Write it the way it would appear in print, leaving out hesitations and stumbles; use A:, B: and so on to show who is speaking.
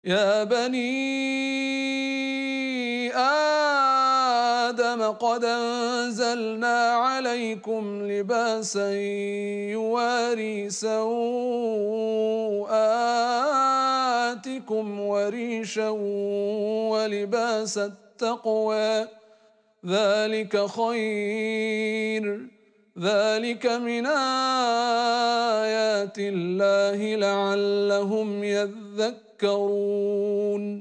A: يا بني آدم قد أنزلنا عليكم لباسا يواري سوآتكم وريشا ولباس التقوى ذلك خير ذلك من آيات الله لعلهم يذكرون